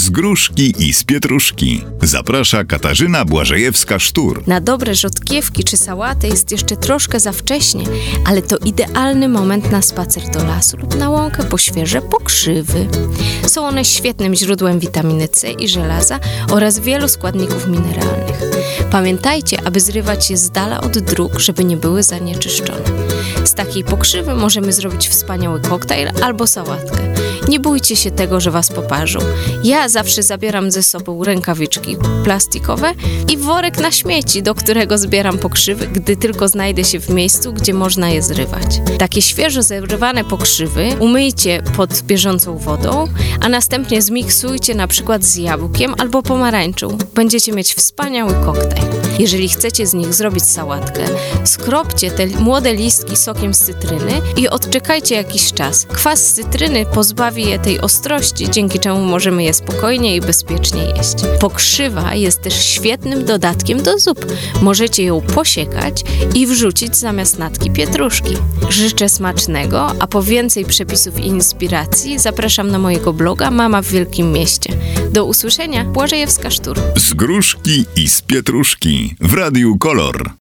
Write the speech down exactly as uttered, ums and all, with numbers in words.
z gruszki i z pietruszki. Zaprasza Katarzyna Błażejewska-Sztur. Na dobre rzodkiewki czy sałatę jest jeszcze troszkę za wcześnie, ale to idealny moment na spacer do lasu lub na łąkę po świeże pokrzywy. Są one świetnym źródłem witaminy C i żelaza oraz wielu składników mineralnych. Pamiętajcie, aby zrywać je z dala od dróg, żeby nie były zanieczyszczone. Z takiej pokrzywy możemy zrobić wspaniały koktajl albo sałatkę. Nie bójcie się tego, że was poparzą. Ja zawsze zabieram ze sobą rękawiczki plastikowe i worek na śmieci, do którego zbieram pokrzywy, gdy tylko znajdę się w miejscu, gdzie można je zrywać. Takie świeżo zerwane pokrzywy umyjcie pod bieżącą wodą, a następnie zmiksujcie na przykład z jabłkiem albo pomarańczą. Będziecie mieć wspaniały koktajl. Jeżeli chcecie z nich zrobić sałatkę, skropcie te młode listki sokiem z cytryny i odczekajcie jakiś czas. Kwas z cytryny pozbawi je tej ostrości, dzięki czemu możemy je spokojnie i bezpiecznie jeść. Pokrzywa jest też świetnym dodatkiem do zup. Możecie ją posiekać i wrzucić zamiast natki pietruszki. Życzę smacznego, a po więcej przepisów i inspiracji zapraszam na mojego bloga Mama w Wielkim Mieście. Do usłyszenia, Błażejewska-Sztur. Z gruszki i z pietruszki w Radiu Kolor.